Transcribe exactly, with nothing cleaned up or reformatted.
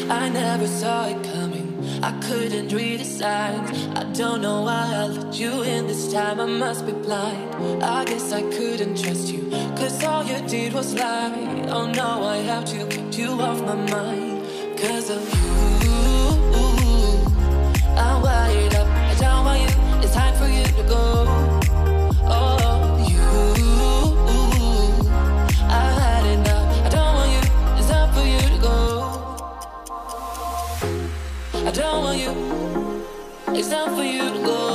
I never saw it coming. I couldn't read the signs. I don't know why I let you in this time. I must be blind. I guess I couldn't trust you, cause all you did was lie. Oh no, I have to keep you off my mind. Cause of you, I'm wired up. I don't want you. It's time for you to go. Oh, you, I've had enough. I don't want you. It's time for you to go. I don't want you. It's time for you to go.